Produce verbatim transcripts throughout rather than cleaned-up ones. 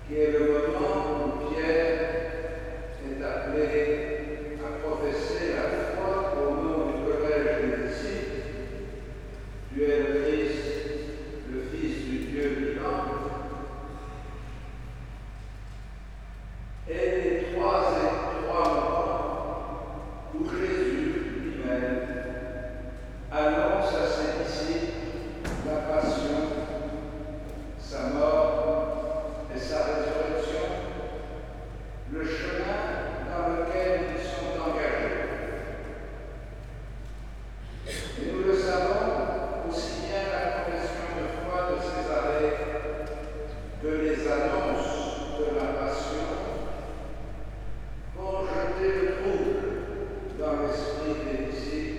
qui est le moment où Pierre est appelé à professer la foi au nom du collège des disciples. Tu es le Christ, le Fils du Dieu vivant. Et les trois et trois moments où Jésus lui-même annonce à ses disciples la passion, sa mort et sa résurrection, le chemin dans lequel ils sont engagés. Et nous le savons, aussi bien la confession de foi de Césarée que les annonces de la passion vont jeter le trouble dans l'esprit des disciples,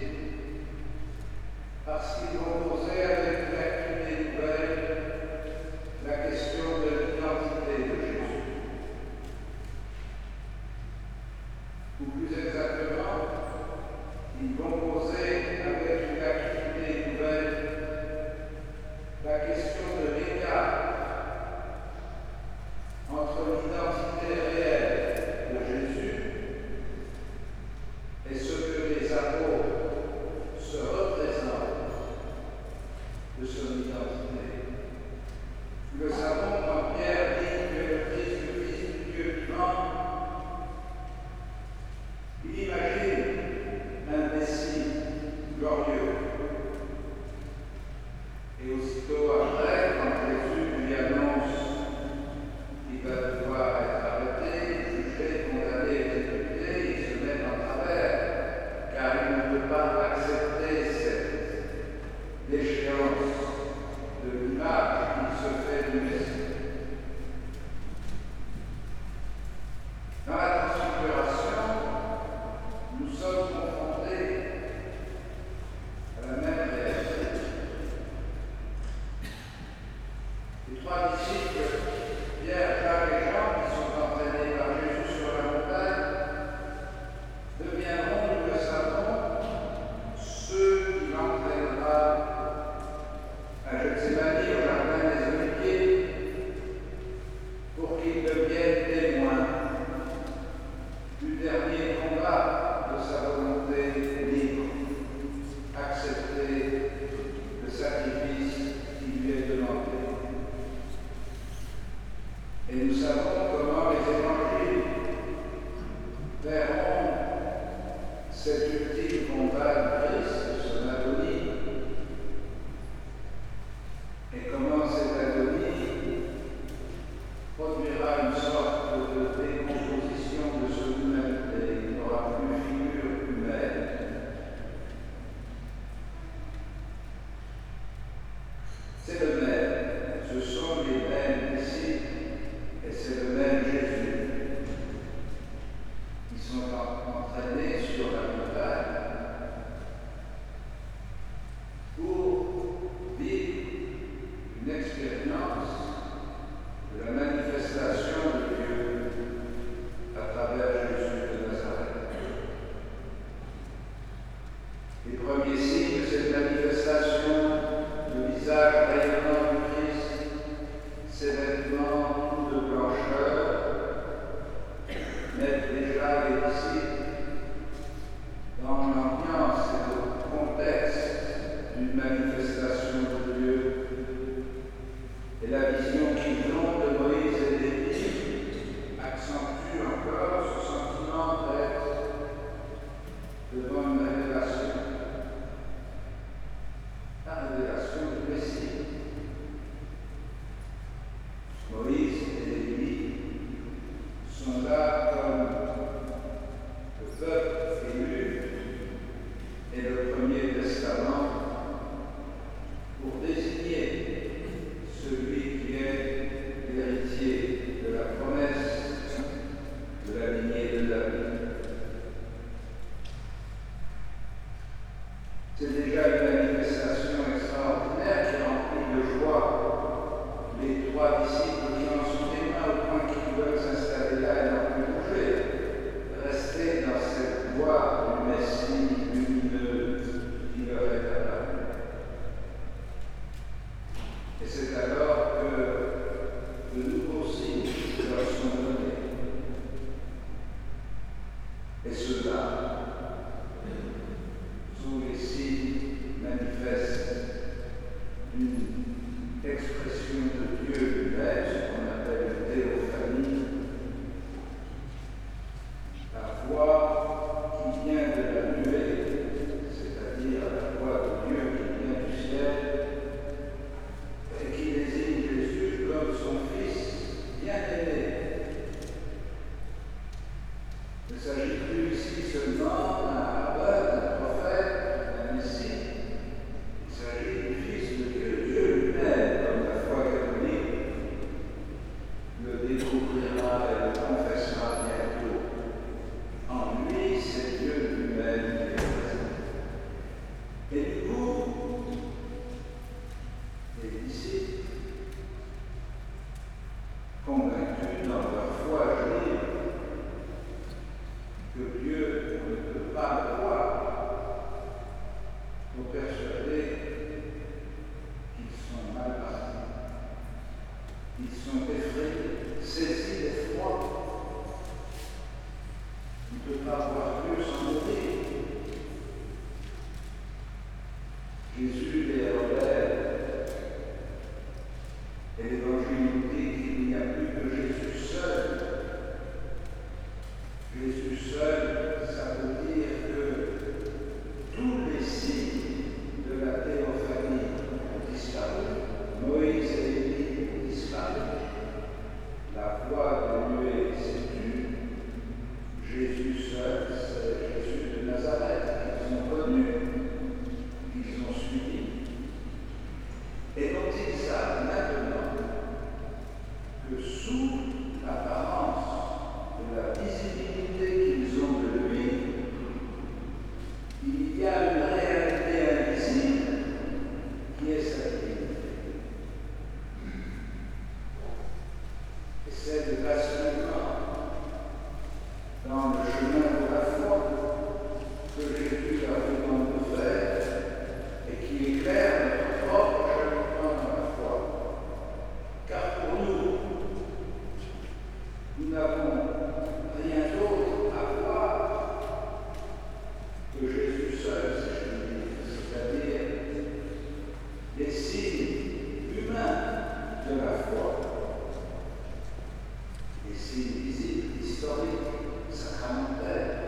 parce qu'ils vont poser avec une acuité nouvelle la question de l'identité de Jésus. Ou plus exactement, ils vont poser avec une acuité nouvelle la question de l'écart entre l'identité réelle de Jésus et ce que les apôtres se représentent de son identité. Nous le savons quand Pierre dit que le Christ, le Fils du Dieu vivant, il imagine un Messie glorieux. Et aussitôt après, quand Jésus lui annonce qu'il va devoir être arrêté, jugé, condamné, exécuté, il se met en travers, car il ne peut pas accepter cette déchéance de l'image qu'il se fait du Messie. Dans la transfiguration, nous sommes confrontés à la même réalité. Les trois disciples, Pierre, Jacques et Jean, qui sont entraînés par Jésus sur la montagne, deviendront, nous le savons, ceux qui l'entraînera à Gethsémani, au jardin des Oliviers, pour qu'il devienne témoin du dernier combat de sa volonté libre, accepter le sacrifice qui lui est demandé. Et nous savons comment les évangiles verront cet ultime combat du Christ, son agonie, et comment cette agonie produira une sorte de décomposition de son humanité. Il n'aura plus figure humaine. C'est le même, ce sont les mêmes disciples, et c'est le sous l'apparence de la visibilité qu'ils ont de lui, il y a une réalité invisible qui est sa divinité. Et c'est le basculement dans le chemin de la foi que Jésus a besoin de faire et qui éclaire notre propre cheminement dans la foi. Car pour nous, nous n'avons rien d'autre à voir que Jésus seul, si je puis dire, c'est-à-dire les signes humains de la foi, les signes visibles, historiques, sacramentaires,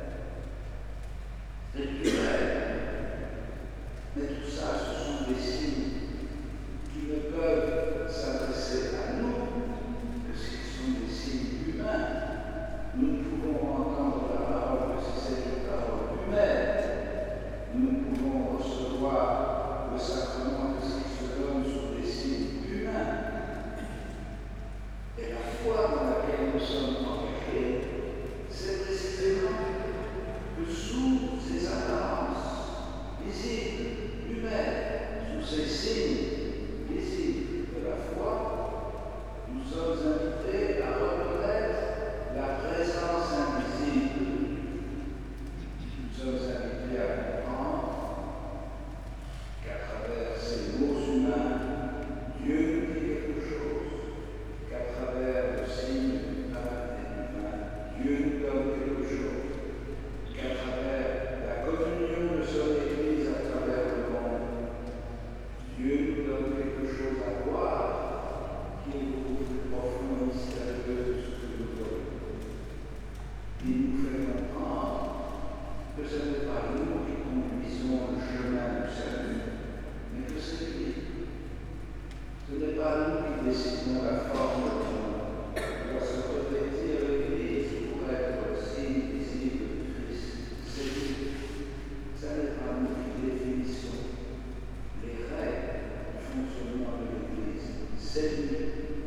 rituels. Mais tout ça, ce sont des signes qui ne peuvent s'adresser à nous que s'ils sont des signes humains. Nous ne pouvons entendre la parole que si c'est une parole humaine. Nous ne pouvons recevoir le sacrement que s'il se donne sur des signes humains. Et la foi dans laquelle nous sommes engagés, c'est précisément que sous ces apparences visibles, humaines, sous ces signes visibles de la foi, nous sommes invités à reconnaître la présence invisible. Nous sommes invités à comprendre qu'à travers ces mots humains, Dieu nous dit quelque chose, qu'à travers le signe humain, Dieu nous donne quelque chose, qu'à travers la communion de son Église à travers le monde, Dieu nous donne quelque chose à voir qui est beaucoup plus profond et mystérieux que ce que nous voyons. Il nous fait comprendre que ce n'est pas nous qui conduisons le chemin du salut, mais que c'est lui. Ce n'est pas nous qui décidons la forme du monde. On doit se revêtir l'Église pour être signe visible du Christ. C'est lui. Ce n'est pas nous qui définissons les règles du fonctionnement de l'Église. C'est lui.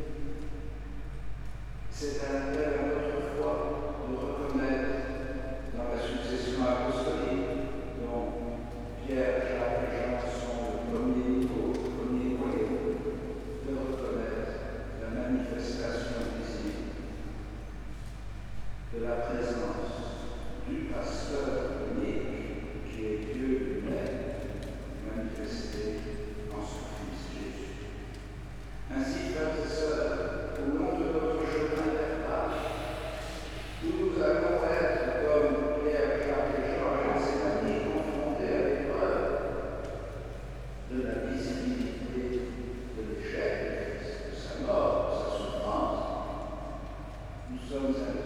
C'est un appel à notre foi de reconnaître dans la succession apostolique dont Pierre, Jacques et Jean sont le premier niveau, le premier moyen, de reconnaître la manifestation visible de la présence du pasteur unique qui est Dieu lui-même manifesté en son Fils Jésus. Ainsi, frères et sœurs, au long de notre chemin vers Pâques, où nous allons être comme Pierre, Jacques et Jean et ses amis confrontés à l'épreuve de la visibilité de l'échec de Christ, de sa mort, de sa souffrance, nous sommes invités